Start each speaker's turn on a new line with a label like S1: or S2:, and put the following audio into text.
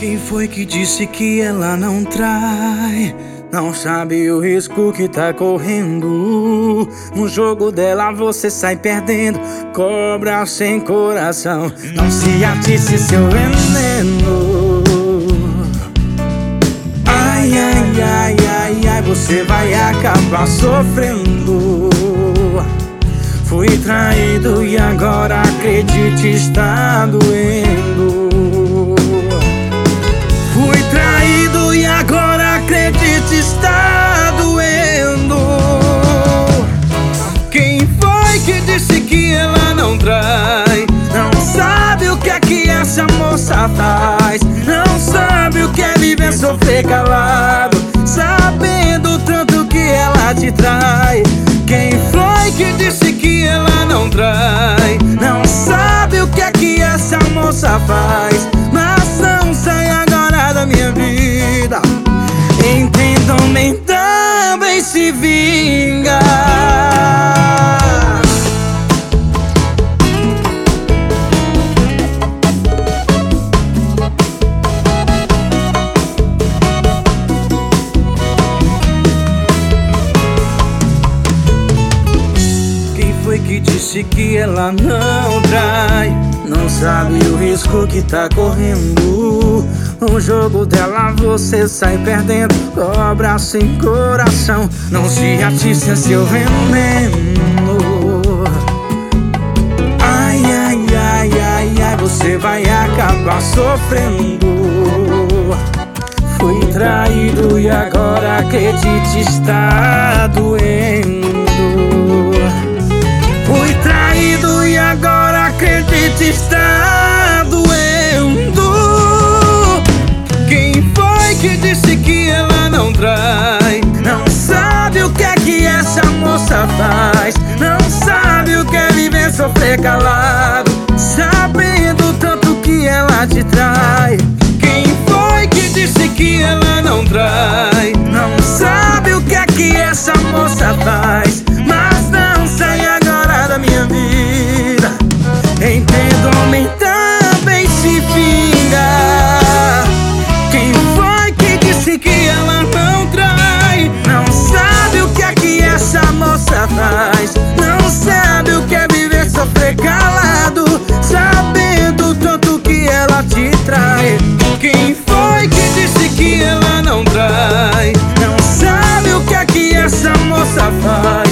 S1: Quem foi que disse que ela não trai? Não sabe o risco que tá correndo. No jogo dela você sai perdendo. Cobra sem coração, não se atice seu veneno. Ai, ai, ai, ai, ai, você vai acabar sofrendo. Fui traído e agora acredite, está doendo. Fui traído e agora acredite, está doendo. Quem foi que disse que ela não trai? Não sabe o que é que essa moça faz. Não sabe o que é viver sofrer calado, sabendo tanto que ela te trai. Quem foi que disse que ela não trai? Não sabe o que é que essa moça faz. Mas não sai agora da minha vida. Então nem também se vinga. Que disse que ela não trai? Não sabe o risco que tá correndo. No jogo dela você sai perdendo. Cobra sem coração, não se atice, é seu veneno. Ai, ai, ai, ai, ai, você vai acabar sofrendo. Fui traído e agora acredite, está doendo. Fui traído e agora acredite, está doendo. Quem foi que disse que ela não trai? Não sabe o que é que essa moça faz. Não sabe o que é viver sofrer calado, sabendo tanto que ela te trai. Quem foi que disse que ela não trai? Não sabe o que é que essa moça faz. Mas não sai agora da minha vida. Entendo, homem também se finga. Quem foi que disse que ela não trai? Não sabe o que é que essa moça faz. Não sabe o que é viver sofrer calado, sabendo tanto que ela te trai. Quem foi que disse que ela não trai? Não sabe o que é que essa moça faz.